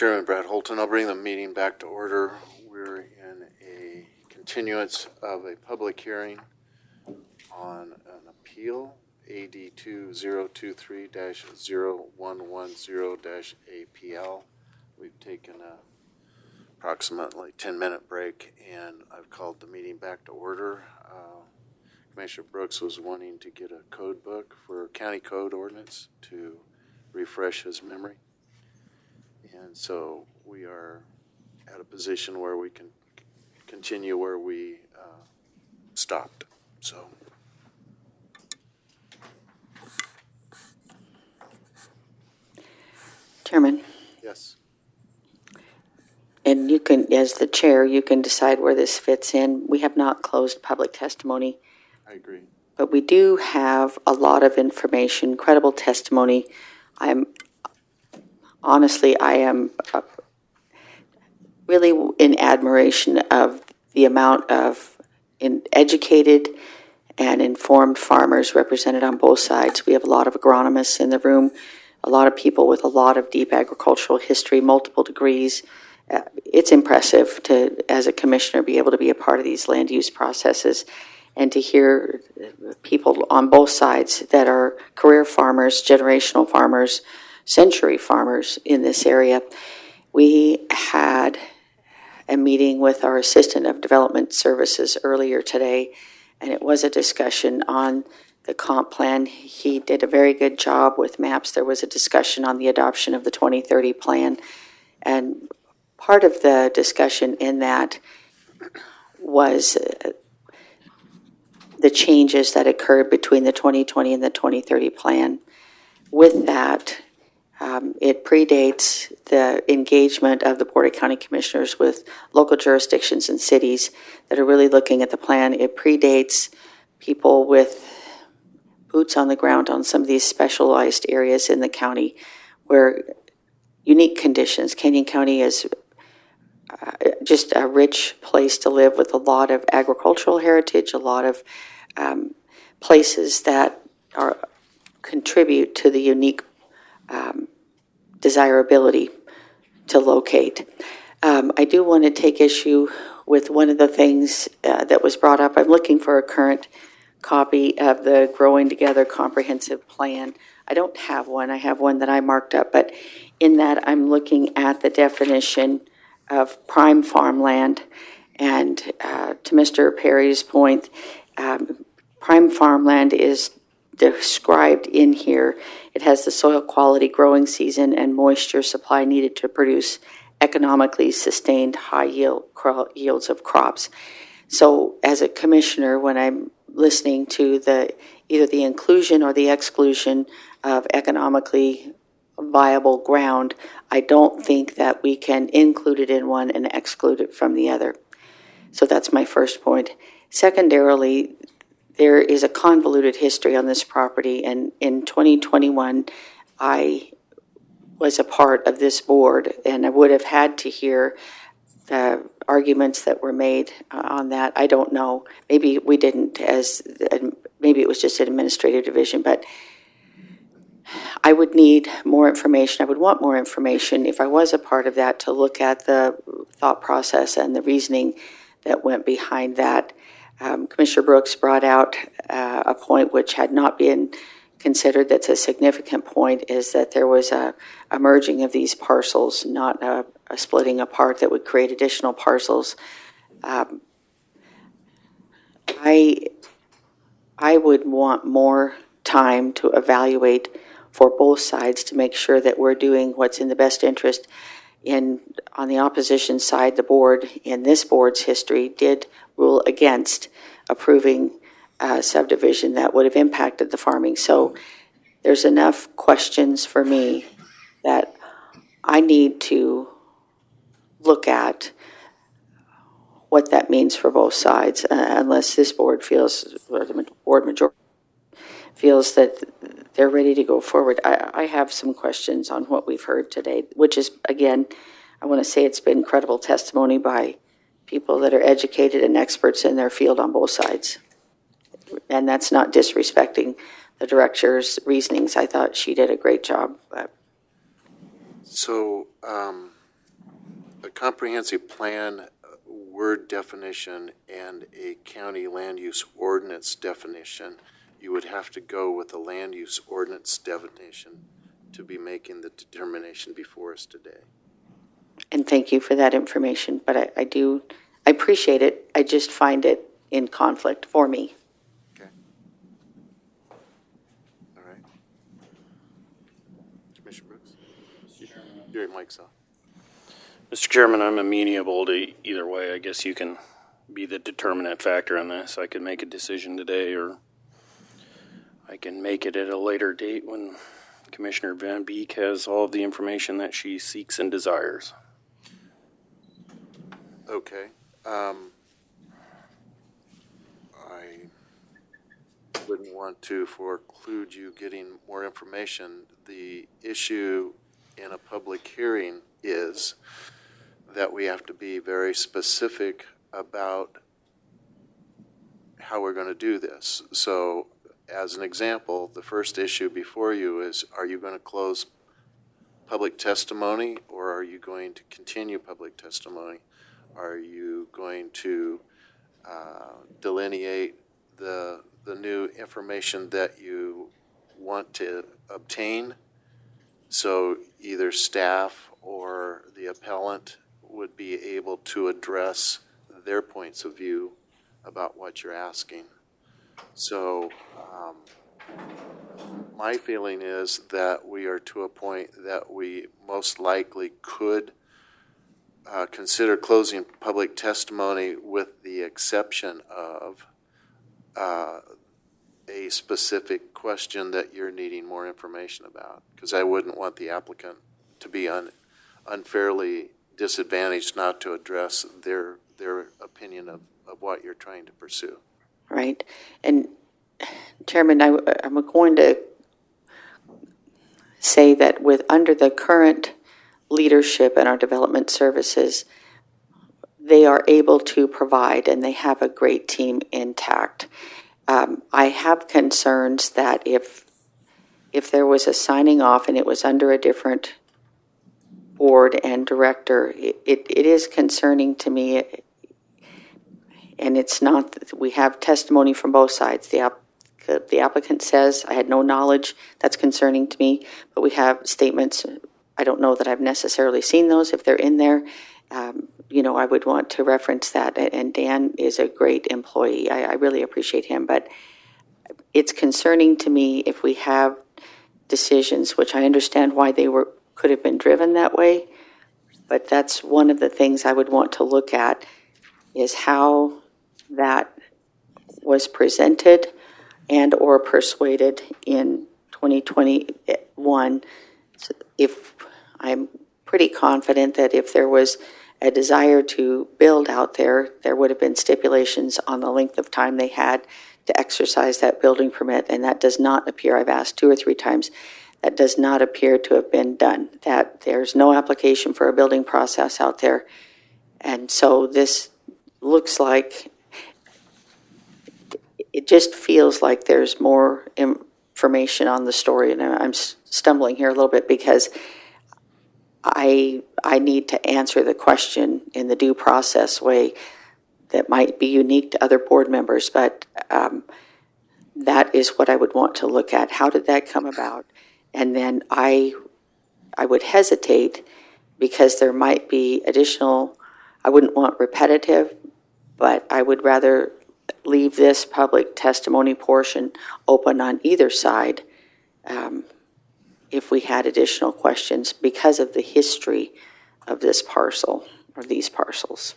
Chairman Brad Holton. I'll bring the meeting back to order. We're in a continuance of a public hearing on an appeal, AD 2023-0110-APL. We've taken a approximately 10-minute break, and I've called the meeting back to order. Commissioner Brooks was wanting to get a code book for county code ordinance to refresh his memory. And so we are at a position where we can continue where we stopped. So, Chairman. yes. And you can, as the chair, you can decide where this fits in. We have not closed public testimony. I agree. But we do have a lot of information, credible testimony. I am really in admiration of the amount of educated and informed farmers represented on both sides. We have a lot of agronomists in the room, a lot of people with a lot of deep agricultural history, multiple degrees. It's impressive to, as a commissioner, be able to be a part of these land use processes and to hear people on both sides that are career farmers, generational farmers, century farmers in this area. We had a meeting with our Assistant of Development Services earlier today, and it was a discussion on the comp plan. He did a very good job with maps. There was a discussion on the adoption of the 2030 plan, and part of the discussion in that was the changes that occurred between the 2020 and the 2030 plan. With that, it predates the engagement of the Board of County Commissioners with local jurisdictions and cities that are really looking at the plan. It predates people with boots on the ground on some of these specialized areas in the county where unique conditions. Canyon County is just a rich place to live with a lot of agricultural heritage, a lot of places that contribute to the unique desirability to locate. I do want to take issue with one of the things that was brought up. I'm looking for a current copy of the Growing Together Comprehensive Plan. I don't have one. I have one that I marked up, but in that I'm looking at the definition of prime farmland. And to Mr. Perry's point, prime farmland is described in here. It has the soil quality, growing season, and moisture supply needed to produce economically sustained high yields of crops. So as a commissioner, when I'm listening to either the inclusion or the exclusion of economically viable ground, I don't think that we can include it in one and exclude it from the other. So that's my first point. Secondarily, there is a convoluted history on this property, and in 2021, I was a part of this board, and I would have had to hear the arguments that were made on that. I don't know. Maybe we didn't, maybe it was just an administrative division, but I would need more information. I would want more information if I was a part of that to look at the thought process and the reasoning that went behind that. Commissioner Brooks brought out a point which had not been considered that's a significant point, is that there was a merging of these parcels, not a splitting apart that would create additional parcels. I would want more time to evaluate for both sides to make sure that we're doing what's in the best interest. On the opposition side, the board, in this board's history, did rule against approving a subdivision that would have impacted the farming. So there's enough questions for me that I need to look at what that means for both sides, unless this board feels, or the board majority feels that they're ready to go forward. I have some questions on what we've heard today, which is, again, I want to say it's been credible testimony by people that are educated and experts in their field on both sides. And that's not disrespecting the director's reasonings. I thought she did a great job. So a comprehensive plan word definition and a county land use ordinance definition, you would have to go with the land use ordinance definition to be making the determination before us today. And thank you for that information, but I appreciate it. I just find it in conflict for me. Okay. All right. Commissioner Brooks? Your mic's off. Mr. Chairman, I'm amenable to either way. I guess you can be the determinant factor on this. I can make a decision today, or I can make it at a later date when Commissioner Van Beek has all of the information that she seeks and desires. Okay. I wouldn't want to foreclude you getting more information. The issue in a public hearing is that we have to be very specific about how we're going to do this. So, as an example, the first issue before you is, are you going to close public testimony, or are you going to continue public testimony? Are you going to delineate the new information that you want to obtain? So either staff or the appellant would be able to address their points of view about what you're asking. So my feeling is that we are to a point that we most likely could consider closing public testimony with the exception of a specific question that you're needing more information about, because I wouldn't want the applicant to be unfairly disadvantaged not to address their opinion of what you're trying to pursue. Right. And Chairman, I'm going to say that under the current leadership in our development services, they are able to provide, and they have a great team intact. I have concerns that if there was a signing off and it was under a different board and director, it is concerning to me. And it's not, we have testimony from both sides. The applicant says, I had no knowledge, that's concerning to me, but we have statements. I don't know that I've necessarily seen those. If they're in there, I would want to reference that. And Dan is a great employee. I really appreciate him. But it's concerning to me if we have decisions, which I understand why they could have been driven that way. But that's one of the things I would want to look at, is how that was presented and or persuaded in 2021. So if I'm pretty confident that if there was a desire to build out there, there would have been stipulations on the length of time they had to exercise that building permit, and that does not appear, I've asked 2 or 3 times, that does not appear to have been done, that there's no application for a building process out there. And so this looks like, it just feels like there's more information on the story, and I'm stumbling here a little bit because I need to answer the question in the due process way that might be unique to other board members, but that is what I would want to look at. How did that come about? And then I would hesitate because there might be additional, I wouldn't want repetitive, but I would rather leave this public testimony portion open on either side if we had additional questions because of the history of this parcel or these parcels.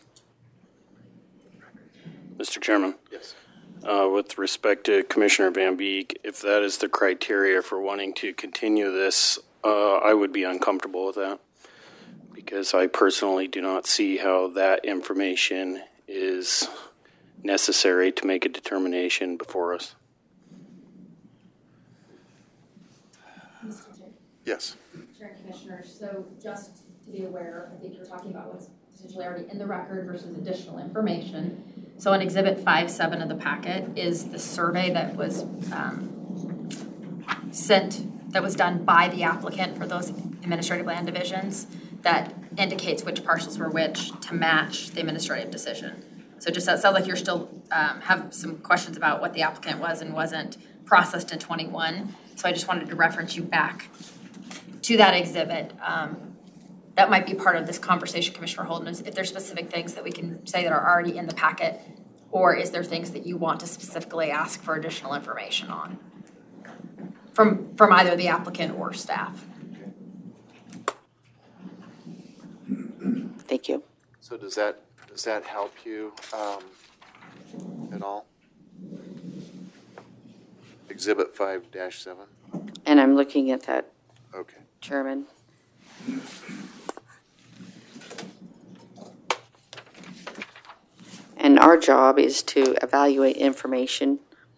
Mr. Chairman? Yes. With respect to Commissioner Van Beek, if that is the criteria for wanting to continue this, I would be uncomfortable with that, because I personally do not see how that information is necessary to make a determination before us. Mr. Chair. Yes. Chair and Commissioners, so just to be aware, I think you're talking about what's potentially already in the record versus additional information. So on Exhibit 5.7 of the packet is the survey that was that was done by the applicant for those administrative land divisions. that indicates which parcels were which to match the administrative decision. So just that sounds like you're still have some questions about what the applicant was and wasn't processed in 21. So I just wanted to reference you back to that exhibit. That might be part of this conversation, Commissioner Holden, is if there's specific things that we can say that are already in the packet, or is there things that you want to specifically ask for additional information on from either the applicant or staff? Thank you. So does that help you at all? Exhibit 5-7? And I'm looking at that, Okay. Chairman. And our job is to evaluate information,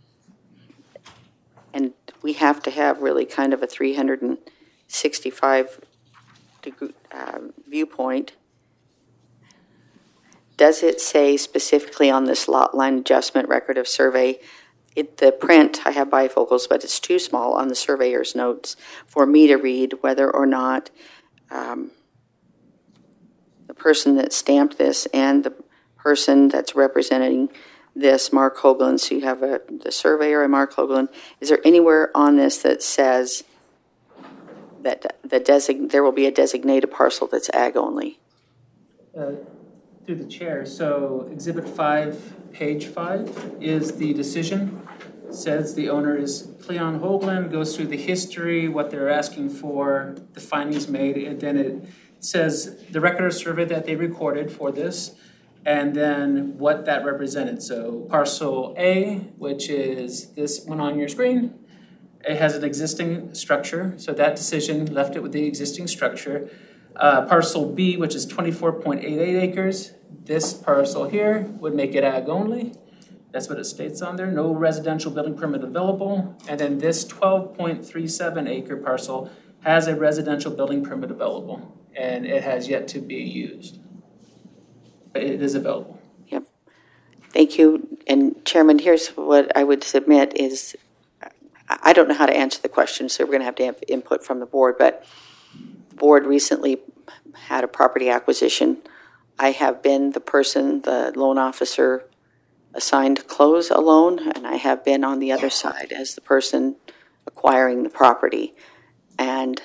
and we have to have really kind of a 365 degree viewpoint. Does it say specifically on this lot line adjustment record of survey? The print, I have bifocals, but it's too small on the surveyor's notes for me to read whether or not the person that stamped this and the person that's representing this, Mark Hoagland, so you have the surveyor and Mark Hoagland, is there anywhere on this that says that there will be a designated parcel that's ag only? Through the chair, so Exhibit 5, page 5, is the decision. It says the owner is Cleon Hoagland, goes through the history, what they're asking for, the findings made, and then it says the record of survey that they recorded for this, and then what that represented. So parcel A, which is this one on your screen, it has an existing structure, so that decision left it with the existing structure. Parcel B, which is 24.88 acres, this parcel here would make it ag only. That's what it states on there, no residential building permit available. And then this 12.37 acre parcel has a residential building permit available, and it has yet to be used. But it is available. Yep. Thank you. And Chairman, here's what I would submit is, I don't know how to answer the question, so we're going to have input from the board, but the board recently had a property acquisition. I have been the person, the loan officer assigned to close a loan, and I have been on the other side as the person acquiring the property. And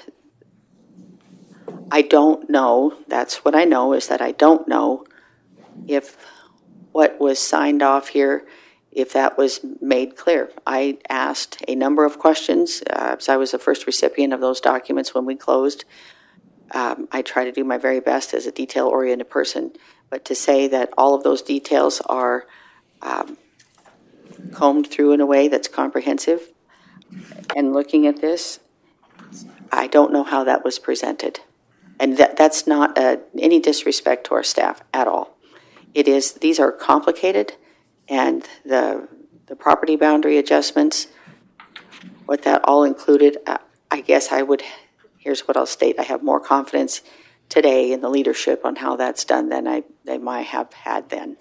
I don't know, that's what I know, is that I don't know if what was signed off here, if that was made clear. I asked a number of questions, as I was the first recipient of those documents when we closed. I try to do my very best as a detail-oriented person, but to say that all of those details are combed through in a way that's comprehensive, and looking at this, I don't know how that was presented. And that's not any disrespect to our staff at all. It is, these are complicated, and the property boundary adjustments, what that all included, I guess I would, here's what I'll state, I have more confidence today in the leadership on how that's done than they might have had then.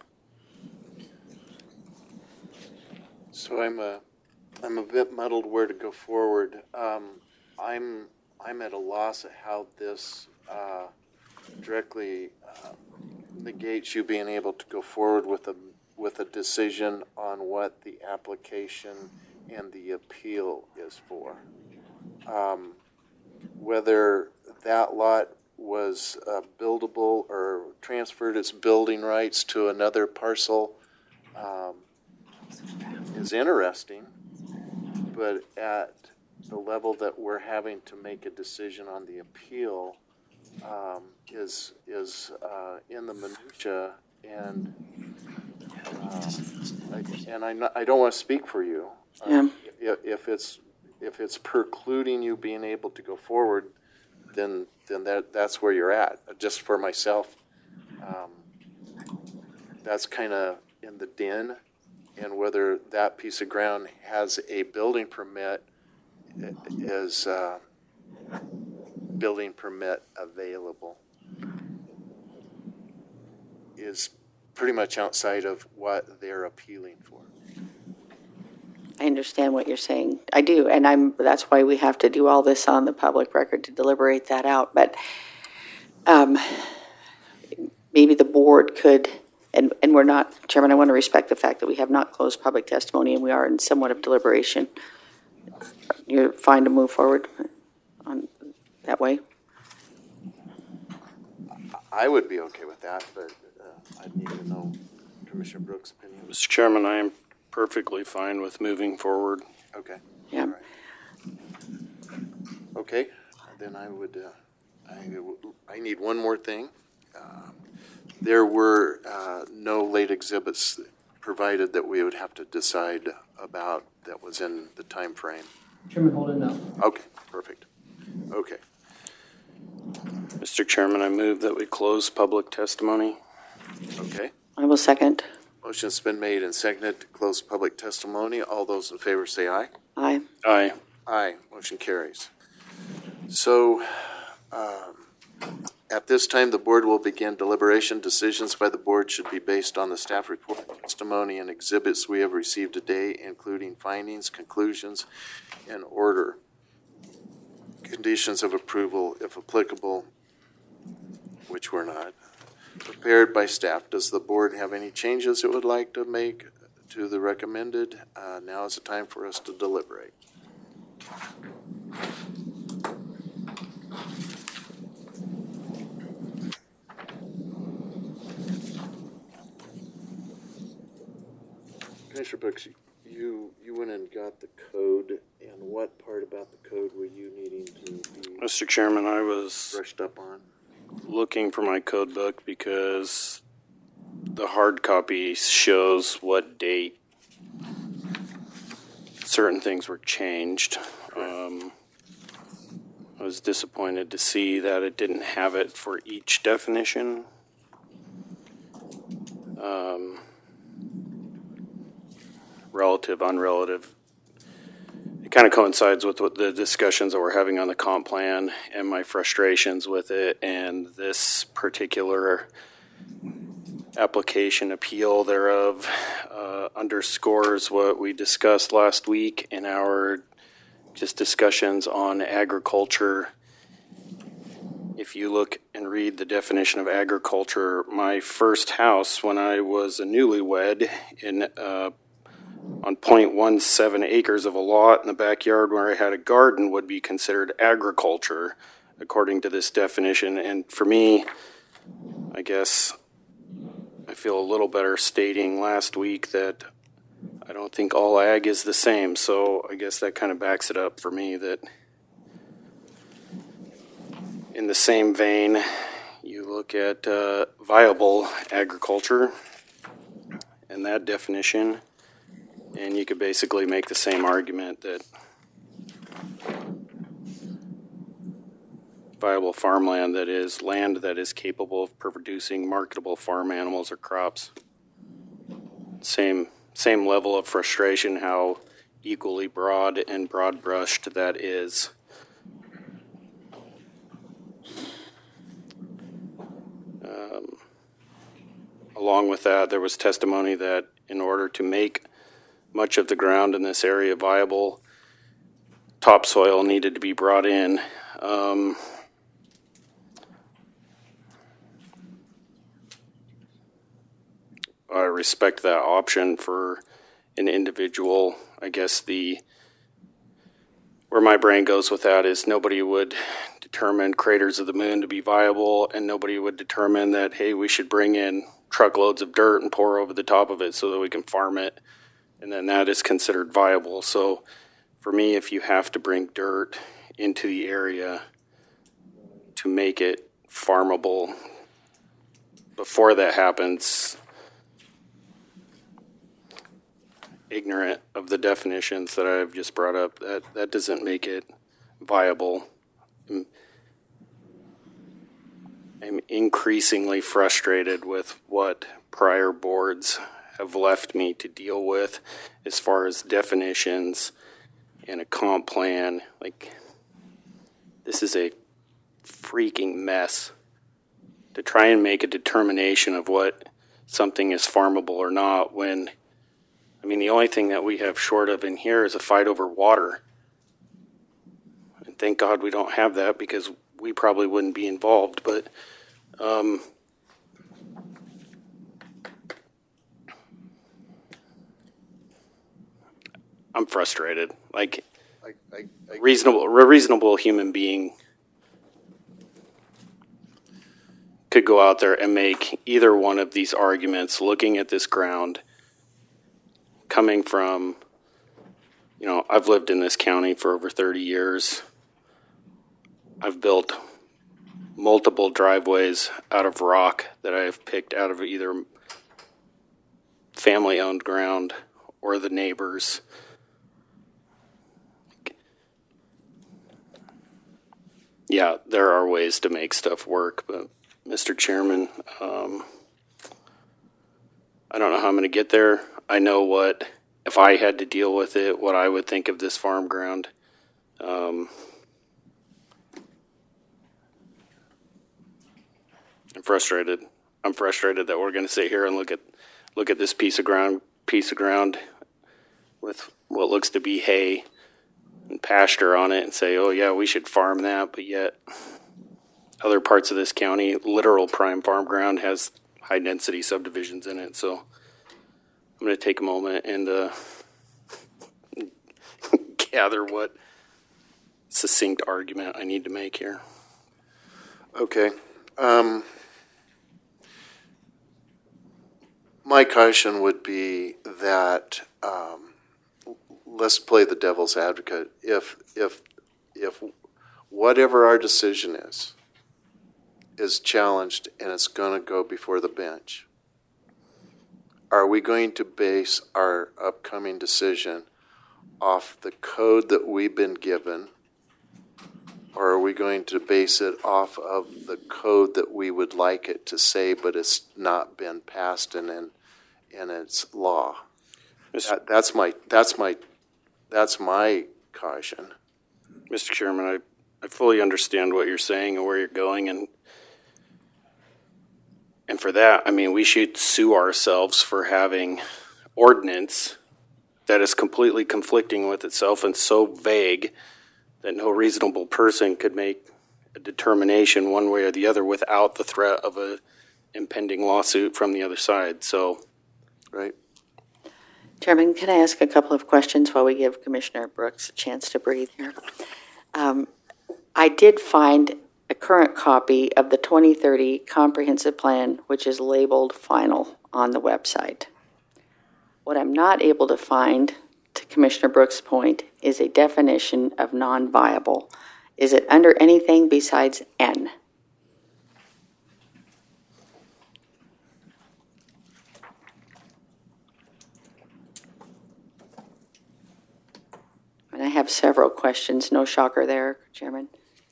So I'm a bit muddled where to go forward. I'm at a loss at how this directly negates you being able to go forward with a decision on what the application and the appeal is for. Whether that lot was buildable or transferred its building rights to another parcel is interesting, but at the level that we're having to make a decision on the appeal is in the minutia, and I don't want to speak for you. If it's precluding you being able to go forward, then that's where you're at. Just for myself, that's kind of in the den, and whether that piece of ground has a building permit is building permit available is pretty much outside of what they're appealing for. I understand what you're saying. I do, and that's why we have to do all this on the public record to deliberate that out. But maybe the board could, and we're not, Chairman, I want to respect the fact that we have not closed public testimony and we are in somewhat of deliberation. You're fine to move forward on that way? I would be okay with that, but I'd need to know Commissioner Brooks' opinion. Mr. Chairman, I am perfectly fine with moving forward. Okay. Yeah. All right. Okay, then I would, I need one more thing. There were no late exhibits provided that we would have to decide about that was in the time frame. Chairman Holden, no. Okay, perfect. Okay, Mr. Chairman, I move that we close public testimony. okay. I will second. Motion's been made and seconded to close public testimony. All those in favor say aye. Aye. Aye. Aye, motion carries. So, at this time, the board will begin deliberation. Decisions by the board should be based on the staff report, testimony, and exhibits we have received today, including findings, conclusions, and order. Conditions of approval, if applicable, which were not, prepared by staff. Does the board have any changes it would like to make to the recommended? Now is the time for us to deliberate. Commissioner Brooks, you went and got the code, and what part about the code were you needing to be Mr. Chairman, I was brushed up on? looking for my code book because the hard copy shows what date certain things were changed. I was disappointed to see that it didn't have it for each definition. Relative, unrelative. It kind of coincides with what the discussions that we're having on the comp plan and my frustrations with it, and this particular application appeal thereof underscores what we discussed last week in our just discussions on agriculture. If you look and read the definition of agriculture, my first house when I was a newlywed in on 0.17 acres of a lot in the backyard where I had a garden would be considered agriculture according to this definition. And for me, I guess I feel a little better stating last week that I don't think all ag is the same. So I guess that kind of backs it up for me that in the same vein, you look at viable agriculture and that definition, and you could basically make the same argument that viable farmland, that is land that is capable of producing marketable farm animals or crops. Same level of frustration how equally broad and broad-brushed that is. Along with that, there was testimony that in order to make much of the ground in this area viable, topsoil needed to be brought in. I respect that option for an individual. I guess where my brain goes with that is nobody would determine Craters of the Moon to be viable, and nobody would determine that, hey, we should bring in truckloads of dirt and pour over the top of it so that we can farm it, and then that is considered viable. So for me, if you have to bring dirt into the area to make it farmable, before that happens, ignorant of the definitions that I've just brought up, that doesn't make it viable. I'm increasingly frustrated with what prior boards have left me to deal with as far as definitions and a comp plan. Like, this is a freaking mess to try and make a determination of what something is farmable or not when, I mean, the only thing that we have short of in here is a fight over water. And thank God we don't have that, because we probably wouldn't be involved. But I'm frustrated. Like, I a reasonable human being could go out there and make either one of these arguments looking at this ground coming from, I've lived in this county for over 30 years. I've built multiple driveways out of rock that I have picked out of either family-owned ground or the neighbors. Yeah, there are ways to make stuff work, but Mr. Chairman, I don't know how I'm going to get there. I know what, if I had to deal with it, what I would think of this farm ground. I'm frustrated. I'm frustrated that we're going to sit here and look at this piece of ground with what looks to be hay and pasture on it and say, oh yeah, we should farm that, but yet other parts of this county, literal prime farm ground, has high density subdivisions in it. So I'm going to take a moment and gather what succinct argument I need to make here. Okay. My caution would be that let's play the devil's advocate. If whatever our decision is challenged and it's going to go before the bench, are we going to base our upcoming decision off the code that we've been given, or are we going to base it off of the code that we would like it to say, but it's not been passed and in its law? That's my caution. Mr. Chairman, I fully understand what you're saying and where you're going, and for that, I mean, we should sue ourselves for having ordinance that is completely conflicting with itself and so vague that no reasonable person could make a determination one way or the other without the threat of a impending lawsuit from the other side. So, right. Chairman, can I ask a couple of questions while we give Commissioner Brooks a chance to breathe here? I did find a current copy of the 2030 comprehensive plan, which is labeled final, on the website. What I'm not able to find, to Commissioner Brooks' point, is a definition of non-viable. Is it under anything besides N? And I have several questions. No shocker there, Chairman.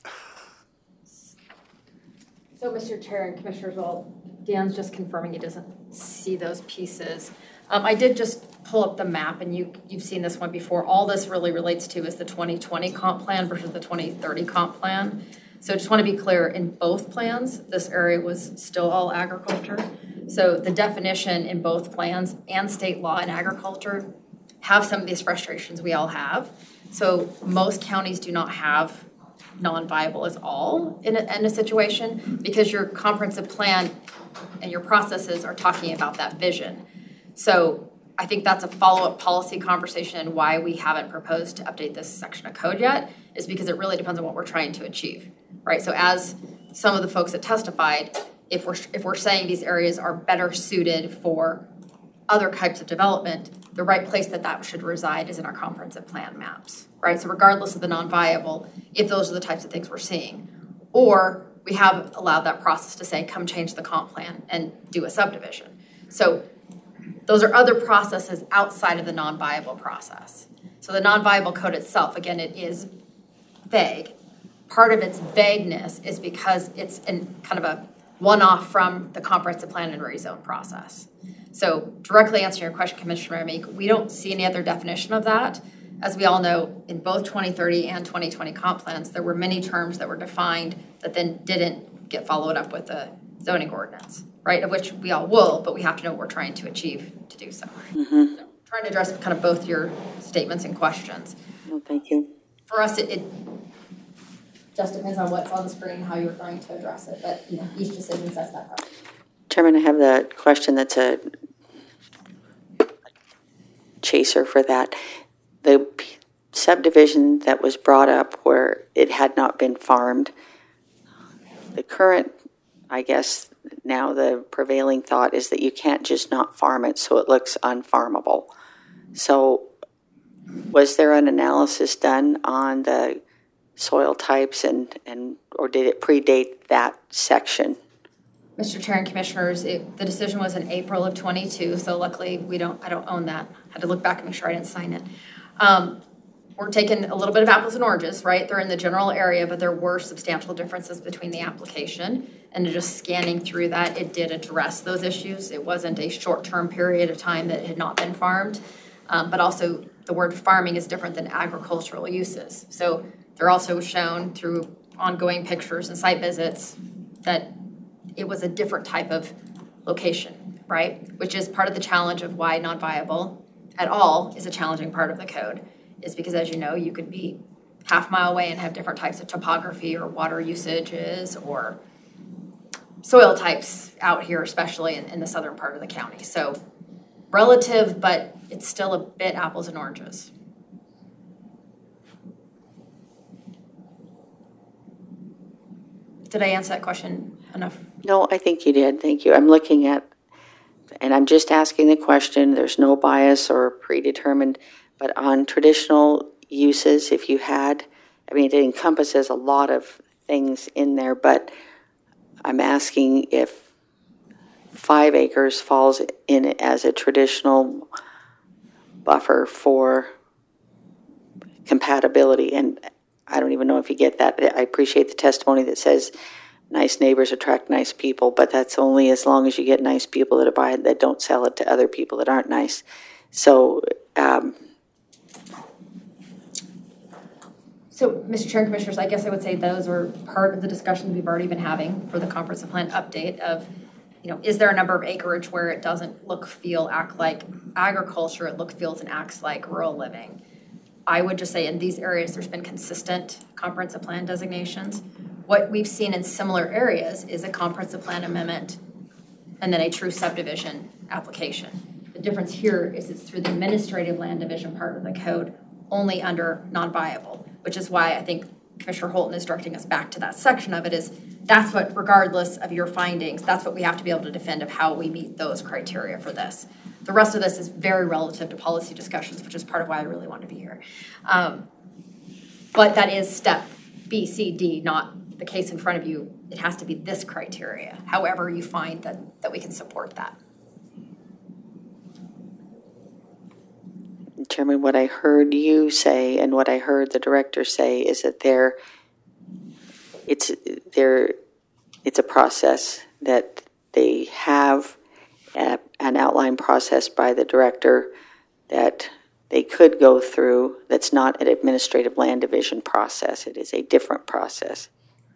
So, Mr. Chair and Commissioners, well, Dan's just confirming he doesn't see those pieces. I did just pull up the map, and you've seen this one before. All this really relates to is the 2020 comp plan versus the 2030 comp plan. So just want to be clear, in both plans, this area was still all agriculture. So the definition in both plans and state law and agriculture have some of these frustrations we all have. So most counties do not have non-viable as all in a situation, because your comprehensive plan and your processes are talking about that vision. So I think that's a follow-up policy conversation, and why we haven't proposed to update this section of code yet is because it really depends on what we're trying to achieve, right? So as some of the folks that testified, if we're saying these areas are better suited for other types of development, the right place that should reside is in our comprehensive plan maps, right? So regardless of the non-viable, if those are the types of things we're seeing, or we have allowed that process to say, come change the comp plan and do a subdivision. So those are other processes outside of the non-viable process. So the non-viable code itself, again, it is vague. Part of its vagueness is because it's in kind of a one-off from the comprehensive plan and rezone process. So directly answering your question, Commissioner Meek, we don't see any other definition of that. As we all know, in both 2030 and 2020 comp plans, there were many terms that were defined that then didn't get followed up with the zoning ordinance, right? Of which we all will, but we have to know what we're trying to achieve to do so. Mm-hmm. So trying to address kind of both your statements and questions. No, thank you. For us, just depends on what's on the screen, how you're going to address it, but, each decision sets that up. Chairman, I have the question that's a chaser for that. The subdivision that was brought up where it had not been farmed, the current, I guess, now the prevailing thought is that you can't just not farm it so it looks unfarmable. So was there an analysis done on the soil types and or did it predate that section? Mr. Chair and Commissioners, the decision was in April of 22, so luckily I don't own that. Had to look back and make sure I didn't sign it. We're taking a little bit of apples and oranges, right? They're in the general area, but there were substantial differences between the application. And just scanning through that, it did address those issues. It wasn't a short-term period of time that had not been farmed. But also, the word farming is different than agricultural uses. So they're also shown through ongoing pictures and site visits that it was a different type of location, right? Which is part of the challenge of why non-viable at all is a challenging part of the code, is because, as you know, you could be half-mile away and have different types of topography or water usages or soil types out here, especially in the southern part of the county. So relative, but it's still a bit apples and oranges. Did I answer that question enough? No, I think you did. Thank you. I'm looking at, and I'm just asking the question. There's no bias or predetermined, but on traditional uses, if you had, I mean, it encompasses a lot of things in there, but I'm asking if 5 acres falls in it as a traditional buffer for compatibility. And I don't even know if you get that. I appreciate the testimony that says nice neighbors attract nice people, but that's only as long as you get nice people that buy it, that don't sell it to other people that aren't nice. So, Mr. Chair and Commissioners, I guess I would say those are part of the discussions we've already been having for the comprehensive plan update of, is there a number of acreage where it doesn't act like agriculture, it feels and acts like rural living? I would just say in these areas, there's been consistent comprehensive plan designations. What we've seen in similar areas is a comprehensive plan amendment and then a true subdivision application. The difference here is it's through the administrative land division part of the code, only under non-viable, which is why I think Commissioner Holton is directing us back to that section of it is that's what, regardless of your findings, that's what we have to be able to defend of how we meet those criteria for this. The rest of this is very relative to policy discussions, which is part of why I really want to be here. But that is step B, C, D, not the case in front of you. It has to be this criteria, however you find that we can support that. Chairman, what I heard you say and what I heard the director say is that it's a process that they have an outline process by the director that they could go through that's not an administrative land division process. It is a different process.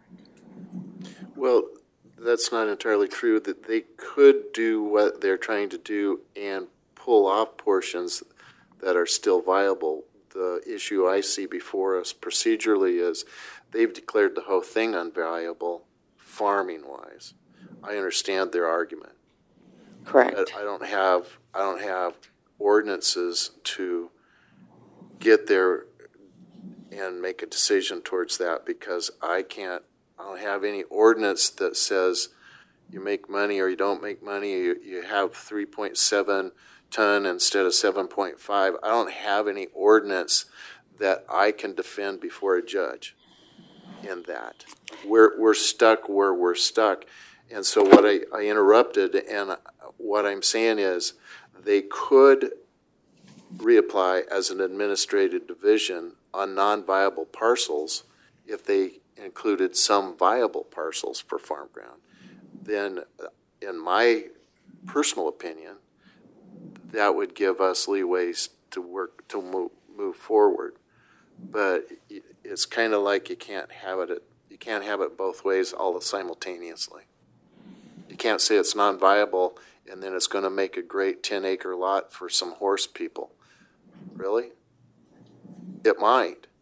Well, that's not entirely true. That they could do what they're trying to do and pull off portions that are still viable. The issue I see before us procedurally is they've declared the whole thing unviable farming-wise. I understand their argument. Correct. But I don't have ordinances to get there and make a decision towards that because I don't have any ordinance that says you make money or you don't make money. You have 3.7 ton instead of 7.5. I don't have any ordinance that I can defend before a judge in that. We're stuck where we're stuck. And so what I interrupted, and what I'm saying is they could reapply as an administrative division on non-viable parcels if they included some viable parcels for farm ground. Then, in my personal opinion, that would give us leeways to move forward. But it's kind of like you can't have it both ways all simultaneously. You can't say it's non-viable and then it's going to make a great 10-acre lot for some horse people. Really? It might.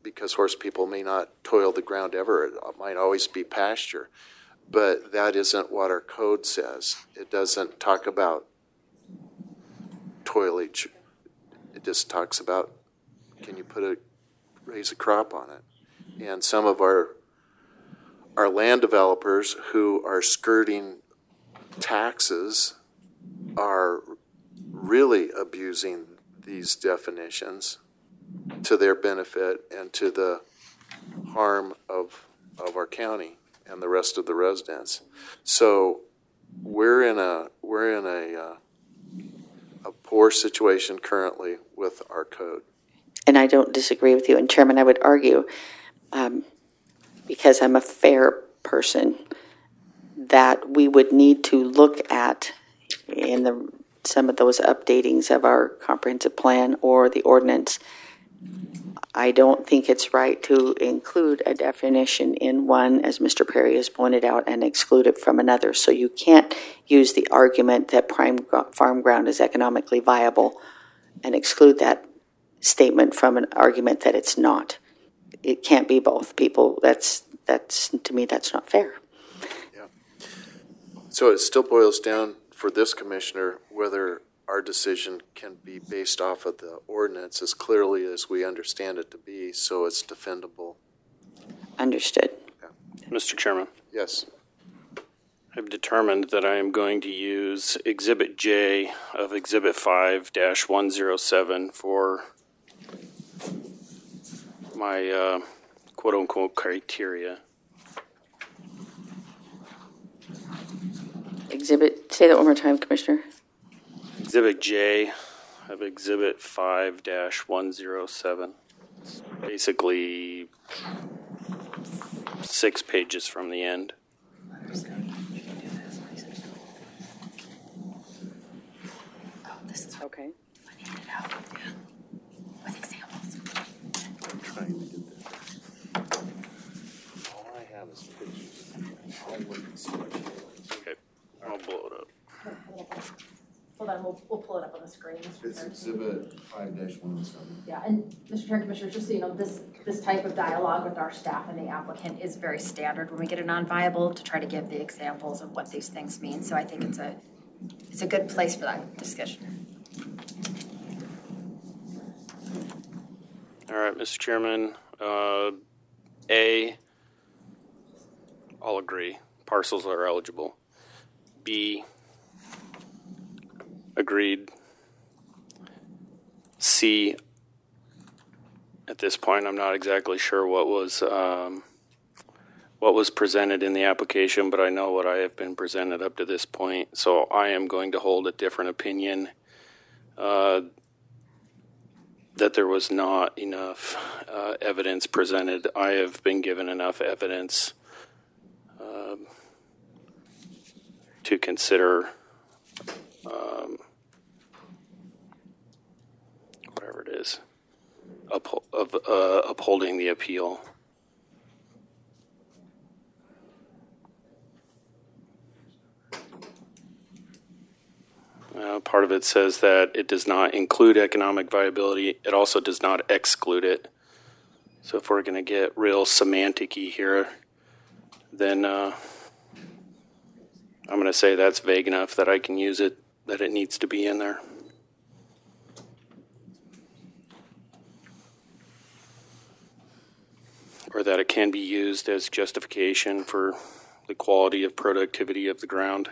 because horse people may not toil the ground ever. It might always be pasture. But that isn't what our code says. It doesn't talk about toilage. It just talks about, can you raise a crop on it? And some of our land developers who are skirting taxes are really abusing these definitions to their benefit and to the harm of our county and the rest of the residents. So we're in a poor situation currently with our code. And I don't disagree with you. And Chairman, I would argue, because I'm a fair person, that we would need to look at in some of those updatings of our comprehensive plan or the ordinance. I don't think it's right to include a definition in one, as Mr. Perry has pointed out, and exclude it from another. So you can't use the argument that prime farm ground is economically viable and exclude that statement from an argument that it's not. It can't be both. People, that's to me, that's not fair. Yeah. So it still boils down for this commissioner whether our decision can be based off of the ordinance as clearly as we understand it to be, so it's defendable. Understood. Mr. Chairman, Yes. I've determined that I am going to use Exhibit J of Exhibit 5-107 for my quote-unquote criteria. Say that one more time, Commissioner. Exhibit J of Exhibit 5-107. It's basically 6 pages from the end. Okay. With examples. I'm trying to get that. All I have is pictures. I wouldn't see what it was. Okay, I'll blow it up. Hold on, we'll pull it up on the screen. It's exhibit 5-107. Yeah, and Mr. Chair and Commissioners, just so you know, this type of dialogue with our staff and the applicant Is very standard when we get a non-viable to try to give the examples of what these things mean. So I think it's a good place for that discussion. All right, Mr. Chairman, A, I'll agree. Parcels are eligible. B, agreed. C, at this point, I'm not exactly sure what was presented in the application, but I know what I have been presented up to this point. So I am going to hold a different opinion that there was not enough evidence presented. I have been given enough evidence to consider whatever it is, upholding the appeal. Part of it says that it does not include economic viability. It also does not exclude it. So if we're going to get real semantic-y here, then I'm going to say that's vague enough that I can use it, that it needs to be in there. Or that it can be used as justification for the quality of productivity of the ground.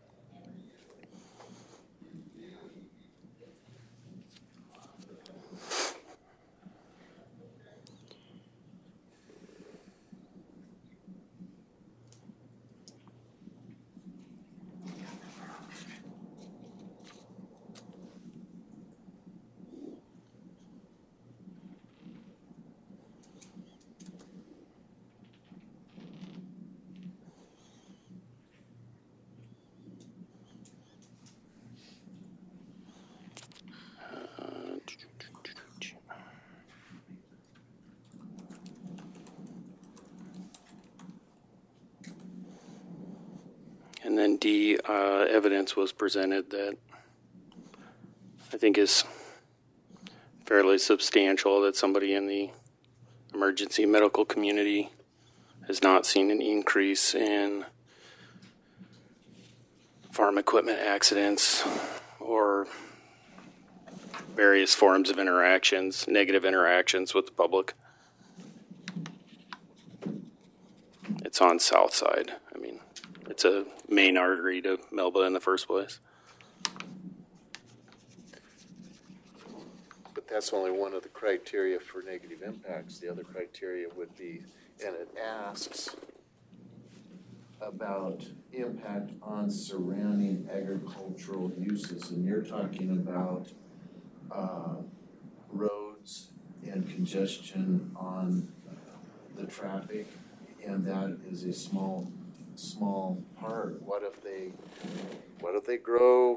And then D, evidence was presented that I think is fairly substantial that somebody in the emergency medical community has not seen an increase in farm equipment accidents or various forms of interactions, negative interactions with the public. It's on South Side. I mean, it's a main artery to Melba in the first place. But that's only one of the criteria for negative impacts. The other criteria would be, and it asks about impact on surrounding agricultural uses. And you're talking about roads and congestion on the traffic, and that is a small part. What if they grow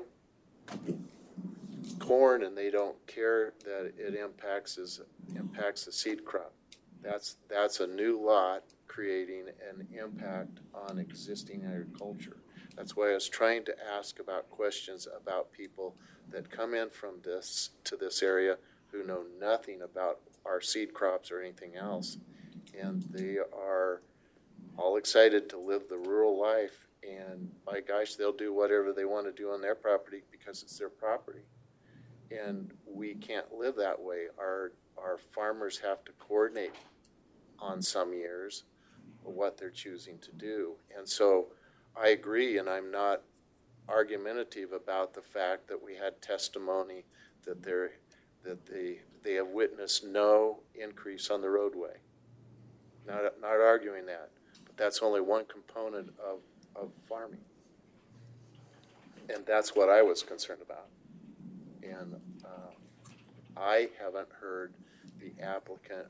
corn and they don't care that it impacts the seed crop? That's a new lot creating an impact on existing agriculture. That's why I was trying to ask about questions about people that come in from this to this area who know nothing about our seed crops or anything else, and they are all excited to live the rural life, and by gosh, they'll do whatever they want to do on their property because it's their property. And we can't live that way. Our farmers have to coordinate on some years what they're choosing to do. And so I agree, and I'm not argumentative about the fact that we had testimony that they have witnessed no increase on the roadway. Not arguing that, but that's only one component of farming. And that's what I was concerned about. And I haven't heard the applicant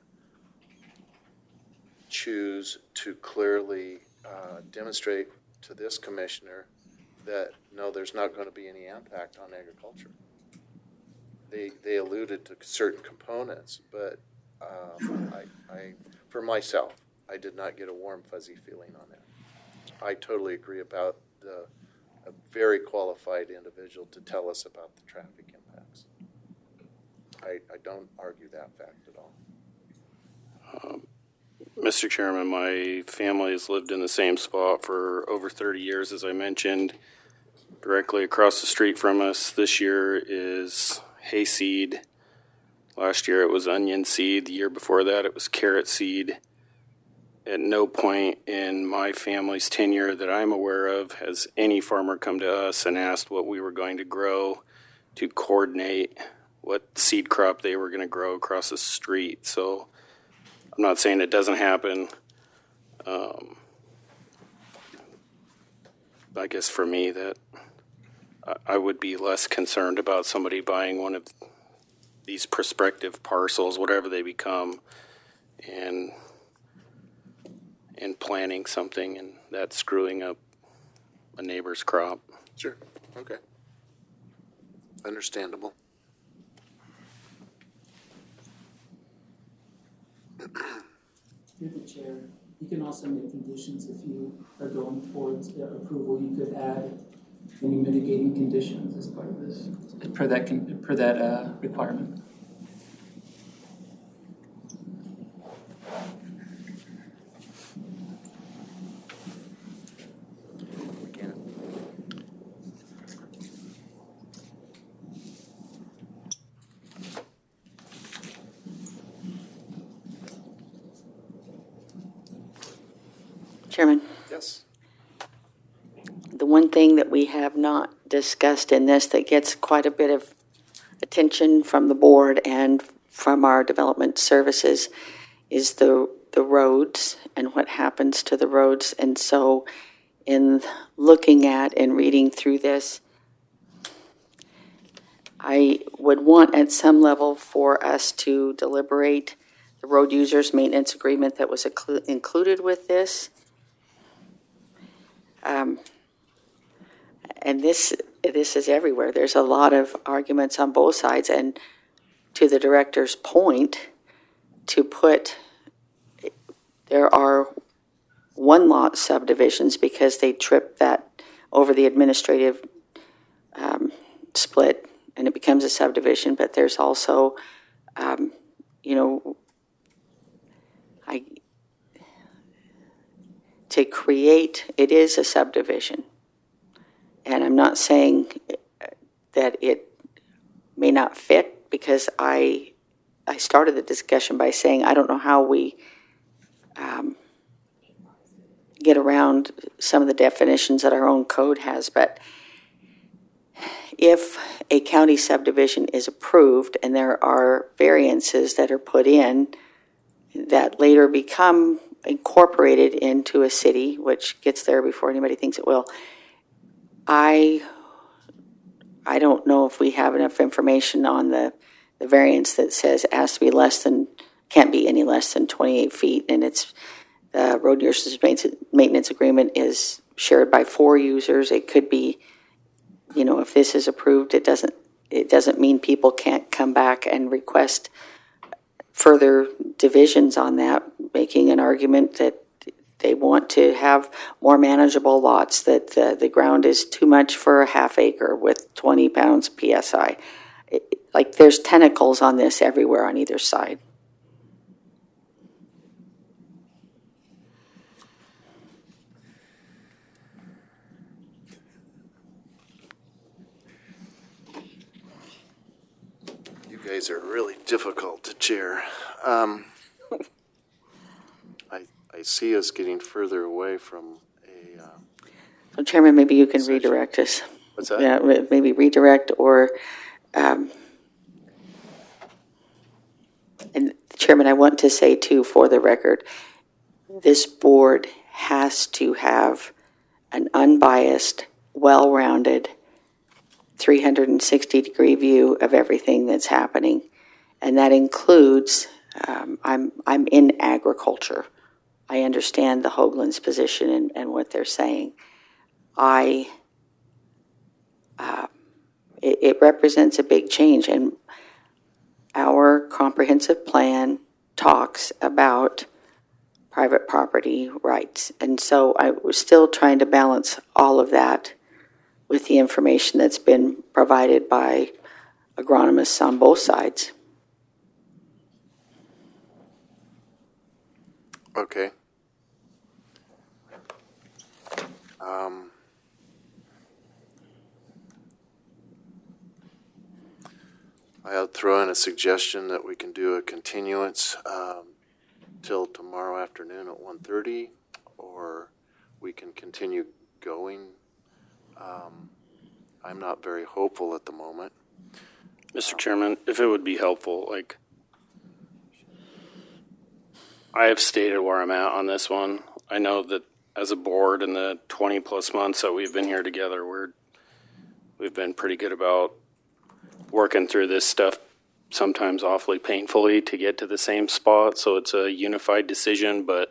choose to clearly demonstrate to this commissioner that no, there's not going to be any impact on agriculture. They alluded to certain components, but I for myself, I did not get a warm, fuzzy feeling on that. I totally agree about a very qualified individual to tell us about the traffic impacts. I don't argue that fact at all. Mr. Chairman, my family has lived in the same spot for over 30 years, as I mentioned. Directly across the street from us this year is hayseed. Last year it was onion seed. The year before that it was carrot seed. At no point in my family's tenure that I'm aware of has any farmer come to us and asked what we were going to grow to coordinate what seed crop they were going to grow across the street. So I'm not saying it doesn't happen. I guess for me that I would be less concerned about somebody buying one of these prospective parcels, whatever they become, and planting something and that screwing up a neighbor's crop. Sure. Okay. Understandable. Through the chair, you can also make conditions if you are going towards approval. You could add any mitigating conditions as part of this, per that requirement. Chairman, Yes. the one thing that we have not discussed in this that gets quite a bit of attention from the board and from our development services is the roads and what happens to the roads. And so in looking at and reading through this, I would want at some level for us to deliberate the road users maintenance agreement that was included with this. And this is everywhere. There's a lot of arguments on both sides. And to the director's point, there are one lot subdivisions because they trip that over the administrative split and it becomes a subdivision. But there's also, to create, it is a subdivision. And I'm not saying that it may not fit, because I started the discussion by saying I don't know how we get around some of the definitions that our own code has, but if a county subdivision is approved and there are variances that are put in that later become incorporated into a city, which gets there before anybody thinks it will, I don't know if we have enough information on the variance that says it has to be can't be any less than 28 feet, and it's the road use maintenance agreement is shared by 4 users. It could be, if this is approved, it doesn't mean people can't come back and request further divisions on that, making an argument that they want to have more manageable lots, that the ground is too much for a half acre with 20 pounds PSI. There's tentacles on this everywhere on either side. You guys are really difficult to chair. I see us getting further away from a... So Chairman, maybe you can Session. redirect us. What's that? Yeah, maybe redirect or... and Chairman, I want to say too, for the record, this board has to have an unbiased, well-rounded, 360-degree view of everything that's happening. And that includes, I'm in agriculture. I understand the Hoagland's position and what they're saying. It represents a big change, and our comprehensive plan talks about private property rights. And so I was still trying to balance all of that with the information that's been provided by agronomists on both sides. Okay. I'll throw in a suggestion that we can do a continuance till tomorrow afternoon at 1:30, or we can continue going. I'm not very hopeful at the moment. Mr. Chairman, if it would be helpful, I have stated where I'm at on this one. I know that as a board in the 20 plus months that we've been here together, we've been pretty good about working through this stuff, sometimes awfully painfully, to get to the same spot. So it's a unified decision, but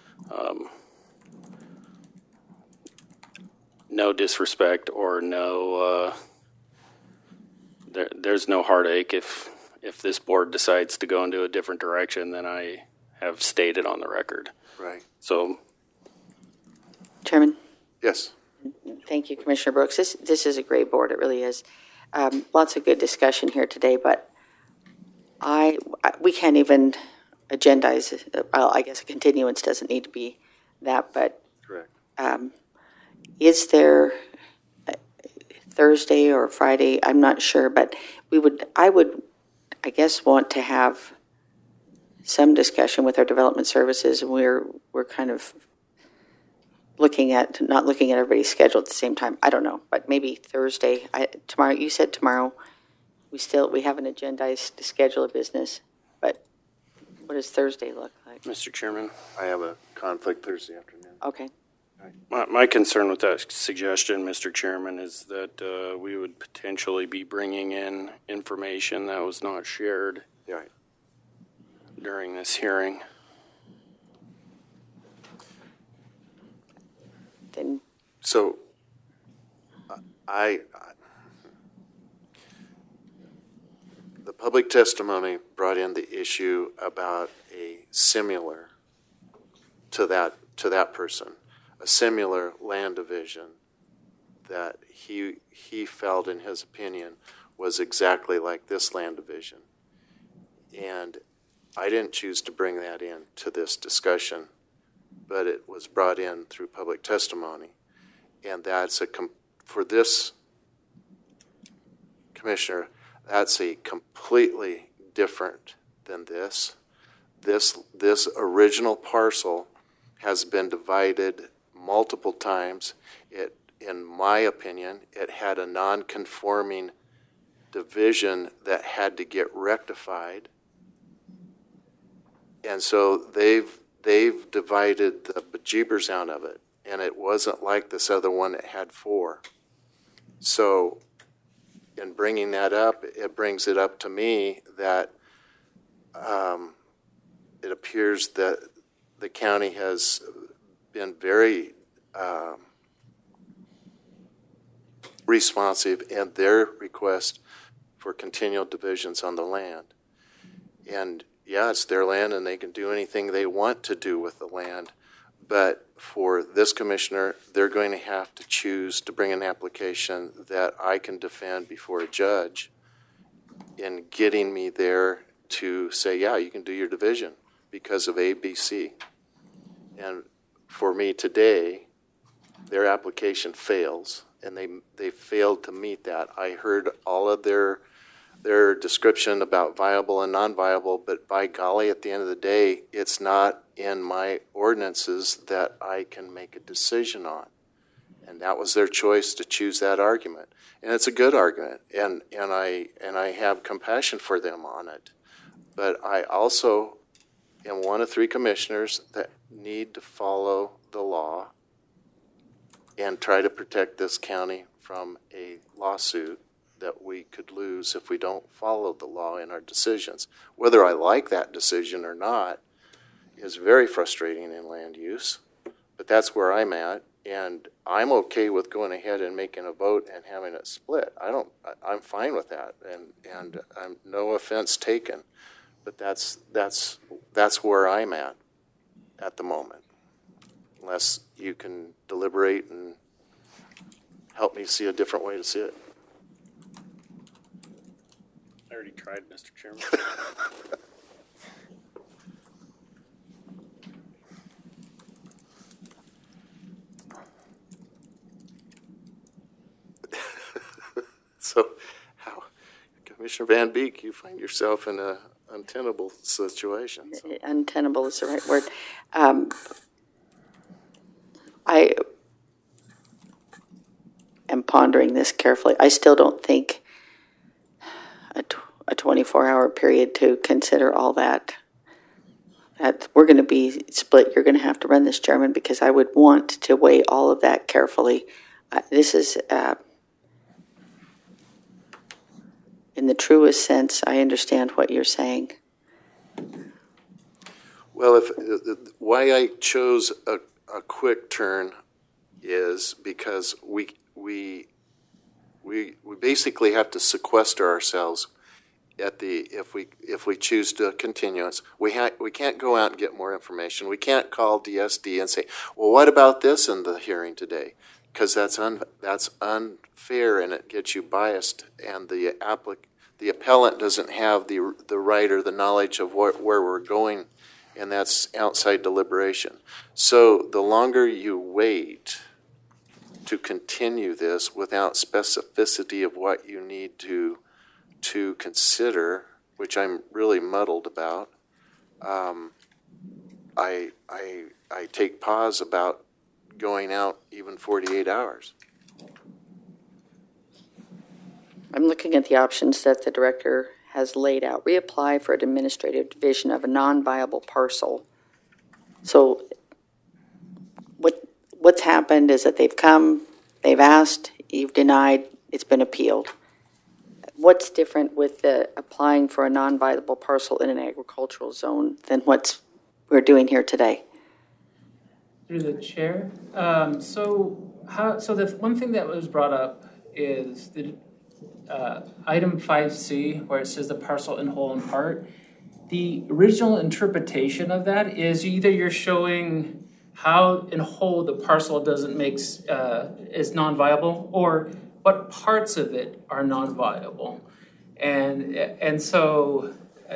no disrespect or no, there's no heartache if this board decides to go into a different direction than I have stated on the record. Right. So, Chairman? Yes. Thank you, Commissioner Brooks. This is a great board. It really is. Lots of good discussion here today, but we can't even agendize. Well, I guess a continuance doesn't need to be that, but Correct. Is there Thursday or Friday? I'm not sure, but I would, want to have some discussion with our development services, and we're kind of not looking at everybody's schedule at the same time. I don't know, but maybe Thursday. Tomorrow, you said tomorrow. We have an agendized schedule of business, but what does Thursday look like? Mr. Chairman, I have a conflict Thursday afternoon. Okay. my concern with that suggestion, Mr. Chairman, is that we would potentially be bringing in information that was not shared Yeah. during this hearing. Then So, the public testimony brought in the issue about a similar to that person, a similar land division that he felt, in his opinion, was exactly like this land division. And I didn't choose to bring that in to this discussion, but it was brought in through public testimony. And that's for this commissioner, that's a completely different than this. This original parcel has been divided multiple times. In my opinion, it had a non-conforming division that had to get rectified. And so they've divided the bejeebers out of it. And it wasn't like this other one that had 4. So in bringing that up, it brings it up to me that it appears that the county has been very responsive in their request for continual divisions on the land. And yeah, it's their land and they can do anything they want to do with the land. But for this commissioner, they're going to have to choose to bring an application that I can defend before a judge in getting me there to say, yeah, you can do your division because of A, B, C. And for me today, their application fails, and they failed to meet that. I heard all of their description about viable and non-viable, but by golly, at the end of the day, it's not in my ordinances that I can make a decision on. And that was their choice to choose that argument. And it's a good argument, and I have compassion for them on it. But I also am one of 3 commissioners that need to follow the law and try to protect this county from a lawsuit that we could lose if we don't follow the law in our decisions. Whether I like that decision or not is very frustrating in land use, but that's where I'm at, and I'm okay with going ahead and making a vote and having it split. I'm fine with that, and I'm no offense taken, but that's where I'm at the moment. Unless you can deliberate and help me see a different way to see it. I already tried, Mr. Chairman. So, how, Commissioner Van Beek, you find yourself in an untenable situation. So. Untenable is the right word. I am pondering this carefully. I still don't think a 24-hour period to consider all that. That we're going to be split. You're going to have to run this, Chairman, because I would want to weigh all of that carefully. This is, in the truest sense, I understand what you're saying. Well, why I chose a quick turn is because we basically have to sequester ourselves at if we choose to continuance. We can't go out and get more information. We can't call DSD and say, well, what about this in the hearing today? Because that's unfair and it gets you biased, and the appellant doesn't have the right or the knowledge of where we're going, and that's outside deliberation. So the longer you wait to continue this without specificity of what you need to consider, which I'm really muddled about, I take pause about going out even 48 hours. I'm looking at the options that the director has laid out. Reapply for an administrative division of a non-viable parcel. So what's happened is that they've come, they've asked, you've denied, it's been appealed. What's different with the applying for a non-viable parcel in an agricultural zone than what we're doing here today? Through the chair. So the one thing that was brought up is the item 5C, where it says the parcel in whole and part. The original interpretation of that is either you're showing how in whole the parcel is non-viable, or what parts of it are non-viable. And so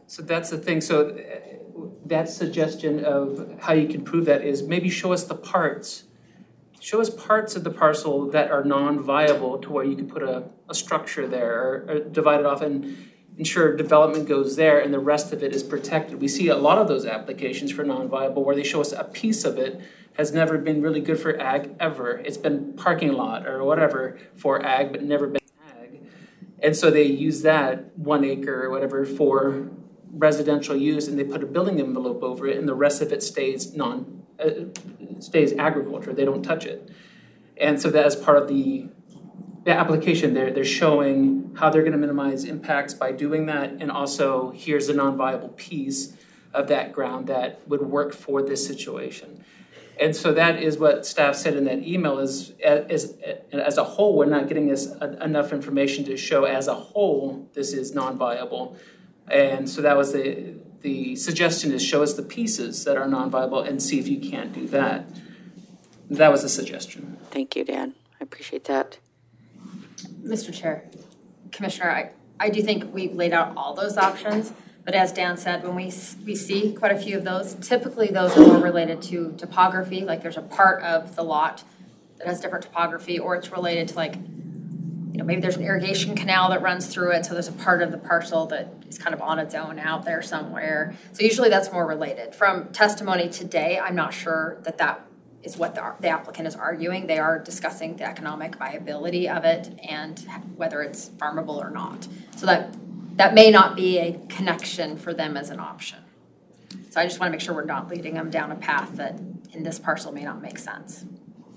So that's the thing. So that suggestion of how you can prove that is maybe show us the parts. Show us parts of the parcel that are non-viable to where you can put a structure there or divide it off and ensure development goes there and the rest of it is protected. We see a lot of those applications for non-viable where they show us a piece of it has never been really good for ag ever. It's been parking lot or whatever for ag, but never been ag. And so they use that 1 acre or whatever for residential use, and they put a building envelope over it, and the rest of it stays stays agriculture. They don't touch it. And so that is part of the application. They're showing how they're going to minimize impacts by doing that, and also here's a non-viable piece of that ground that would work for this situation. And so that is what staff said in that email is as a whole, we're not getting this enough information to show as a whole this is non-viable. And so that was the suggestion is show us the pieces that are non-viable and see if you can't do that. That was the suggestion. Thank you, Dan. I appreciate that. Mr. Chair, Commissioner, I do think we've laid out all those options, but as Dan said, when we see quite a few of those, typically those are more related to topography, like there's a part of the lot that has different topography, or it's related to like, you know, maybe there's an irrigation canal that runs through it, so there's a part of the parcel that is kind of on its own out there somewhere. So usually that's more related. From testimony today, I'm not sure that is what the applicant is arguing. They are discussing the economic viability of it and whether it's farmable or not. So that may not be a connection for them as an option. So I just want to make sure we're not leading them down a path that in this parcel may not make sense.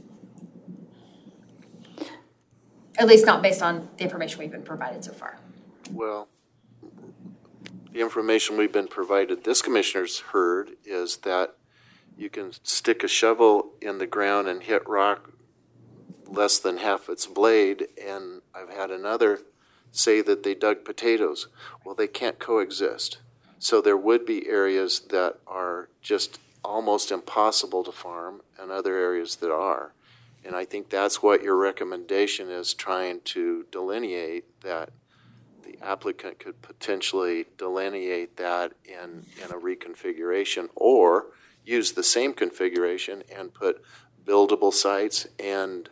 At least not based on the information we've been provided so far. Well, the information we've been provided, this commissioner's heard, is that you can stick a shovel in the ground and hit rock less than half its blade, and I've had another say that they dug potatoes. Well, they can't coexist. So there would be areas that are just almost impossible to farm and other areas that are. And I think that's what your recommendation is, trying to delineate that the applicant could potentially delineate that in a reconfiguration, or use the same configuration and put buildable sites and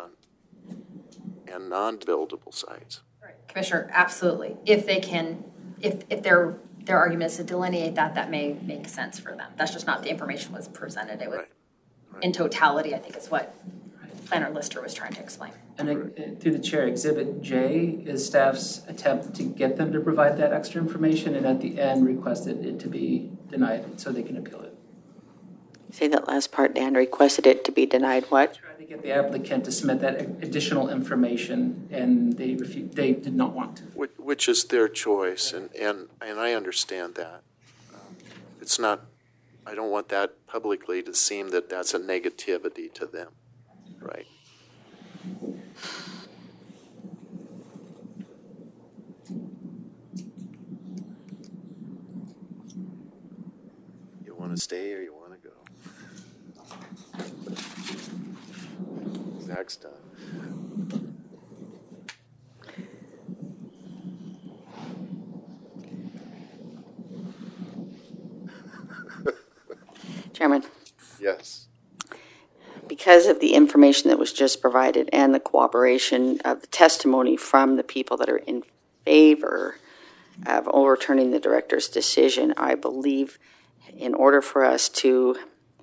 non-buildable sites. Right. Commissioner, absolutely. If they can, if their argument is to delineate that may make sense for them. That's just not the information was presented. It was in totality, I think is what Planner Lister was trying to explain. And through the chair, Exhibit J is staff's attempt to get them to provide that extra information, and at the end requested it to be denied so they can appeal it. Say that last part, Dan. Requested it to be denied what? Tried to get the applicant to submit that additional information, and they did not want to. Which is their choice, and I understand that. It's not, I don't want that publicly to seem that that's a negativity to them, right? You want to stay or you want to go? Zach's done. Chairman. Yes. Because of the information that was just provided and the cooperation of the testimony from the people that are in favor of overturning the director's decision, I believe in order for us to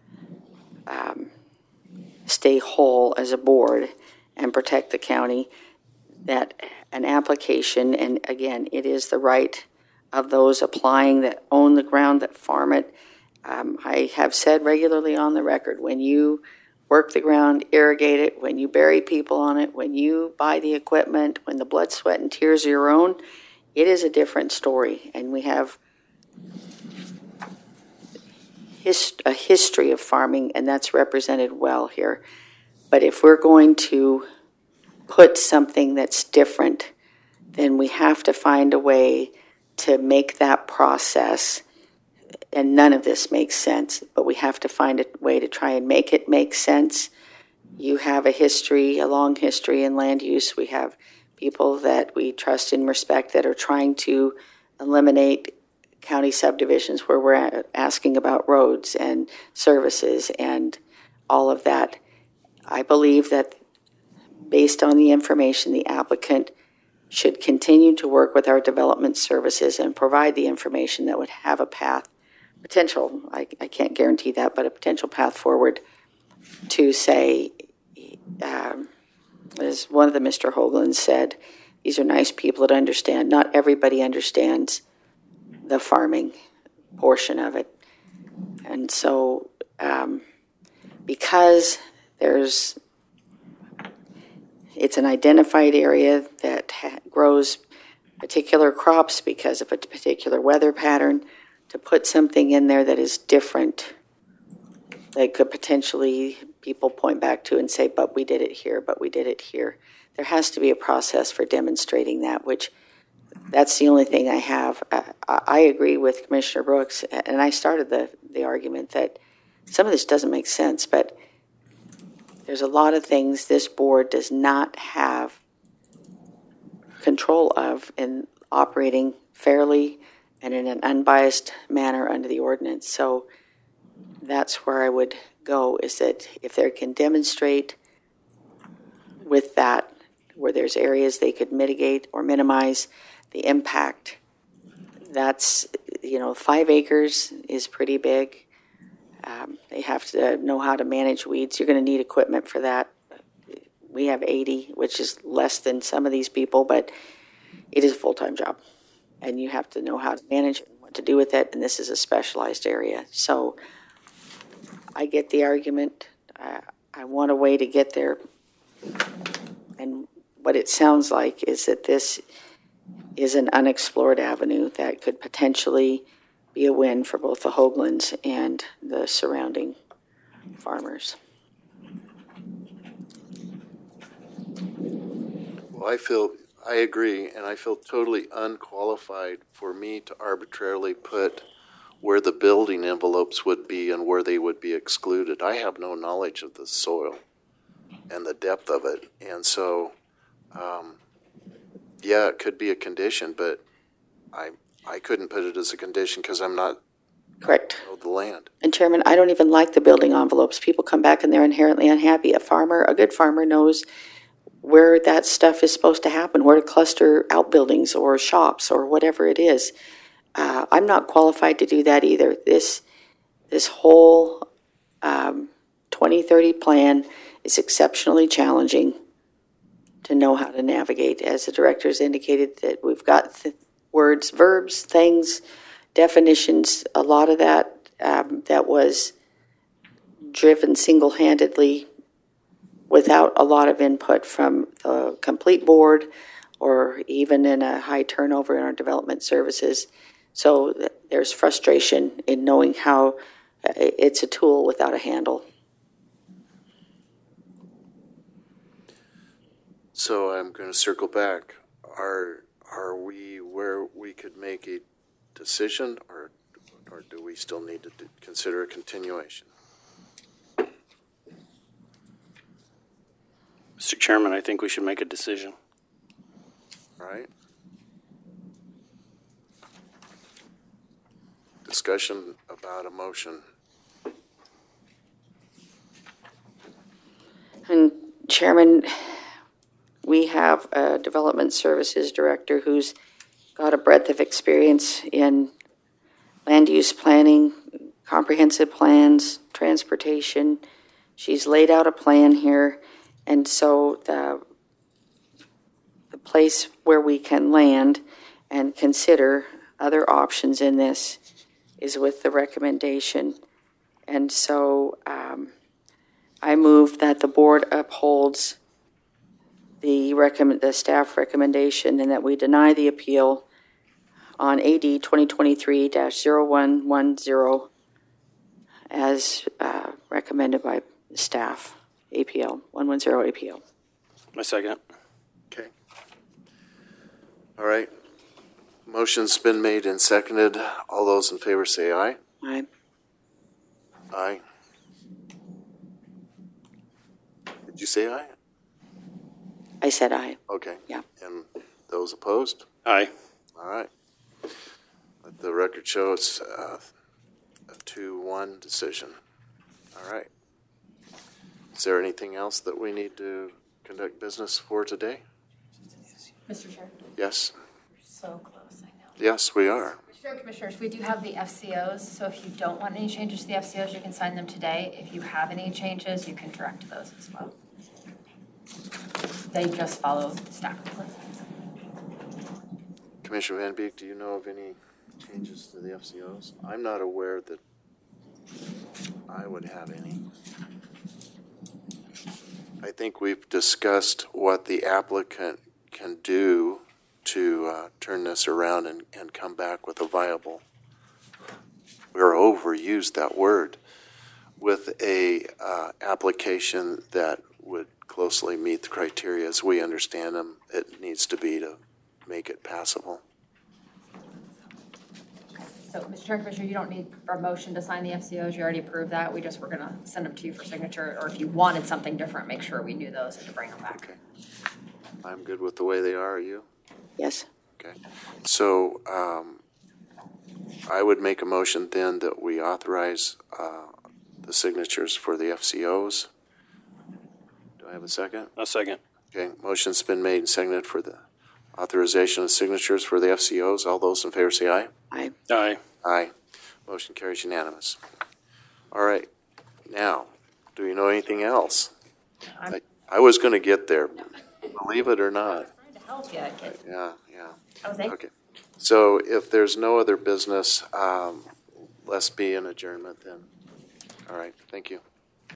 stay whole as a board and protect the county, that an application, and again, it is the right of those applying that own the ground, that farm it. I have said regularly on the record, when you work the ground, irrigate it, when you bury people on it, when you buy the equipment, when the blood, sweat, and tears are your own, it is a different story. And we have a history of farming, and that's represented well here. But if we're going to put something that's different, then we have to find a way to make that process, and none of this makes sense, but we have to find a way to try and make it make sense. You have a history, a long history in land use. We have people that we trust and respect that are trying to eliminate county subdivisions where we're asking about roads and services and all of that. I believe that based on the information, the applicant should continue to work with our development services and provide the information that would have a path, potential, I can't guarantee that, but a potential path forward to say, as one of the Mr. Hoagland said, these are nice people that understand. Not everybody understands the farming portion of it. And so because it's an identified area that grows particular crops because of a particular weather pattern, to put something in there that is different, that could potentially people point back to and say, but we did it here, but we did it here. There has to be a process for demonstrating that, which that's the only thing I have. I agree with Commissioner Brooks, and I started the argument that some of this doesn't make sense, but there's a lot of things this board does not have control of in operating fairly and in an unbiased manner under the ordinance. So that's where I would go, is that if they can demonstrate with that, where there's areas they could mitigate or minimize the impact, that's, 5 acres is pretty big. They have to know how to manage weeds. You're going to need equipment for that. We have 80, which is less than some of these people, but it is a full-time job. And you have to know how to manage it and what to do with it, and this is a specialized area. So I get the argument. I want a way to get there. And what it sounds like is that this is an unexplored avenue that could potentially be a win for both the Hoaglands and the surrounding farmers. Well, I agree, and I feel totally unqualified for me to arbitrarily put where the building envelopes would be and where they would be excluded. I have no knowledge of the soil and the depth of it, and so, yeah, it could be a condition, but I couldn't put it as a condition because I'm not Correct. the land. And Chairman, I don't even like the building envelopes. People come back and they're inherently unhappy. A good farmer knows where that stuff is supposed to happen, where to cluster outbuildings or shops or whatever it is. I'm not qualified to do that either. This whole 2030 plan is exceptionally challenging to know how to navigate. As the director's indicated, that we've got words, verbs, things, definitions, a lot of that that was driven single-handedly without a lot of input from the complete board or even in a high turnover in our development services. So there's frustration in knowing how it's a tool without a handle. So I'm going to circle back. Are we where we could make a decision, or do we still need to consider a continuation? Mr. Chairman, I think we should make a decision. All right. Discussion about a motion. And Chairman, we have a development services director who's got a breadth of experience in land use planning, comprehensive plans, transportation. She's laid out a plan here, and so the place where we can land and consider other options in this is with the recommendation. And so I move that the board upholds the staff recommendation and that we deny the appeal on AD 2023-0110 as recommended by staff, APL, 110 APL. My second. Okay. All right. Motion's been made and seconded. All those in favor say aye. Aye. Aye. Did you say aye? I said aye. Okay. Yeah. And those opposed? Aye. All right. Let the record show it's a 2-1 decision. All right. Is there anything else that we need to conduct business for today? Mr. Chair, Yes. we're so close, I know. Yes, we are. Mr. Chair, Commissioners, we do have the FCOs, so if you don't want any changes to the FCOs, you can sign them today. If you have any changes, you can direct those as well. They just follow staff report. Commissioner Van Beek, do you know of any changes to the FCOs? I'm not aware that I would have any. I think we've discussed what the applicant can do to turn this around and come back with a viable, we're overused that word, with a application that would closely meet the criteria as we understand them. It needs to be to make it passable. So, Mr. Chair, Commissioner, you don't need a motion to sign the FCOs. You already approved that. We just were going to send them to you for signature, or if you wanted something different, make sure we knew those and to bring them back. Okay. I'm good with the way they are. Are you? Yes. Okay. So I would make a motion then that we authorize the signatures for the FCOs. Do I have a second? A second. Okay. Motion's been made and seconded for the authorization of signatures for the FCOs. All those in favor say aye. Aye. Aye. Aye. Motion carries unanimous. All right. Now, do you know anything else? I was going to get there, believe it or not. Trying to help you, kid. Yeah. Oh, thank you. Okay. So if there's no other business, let's be in adjournment then. All right. Thank you.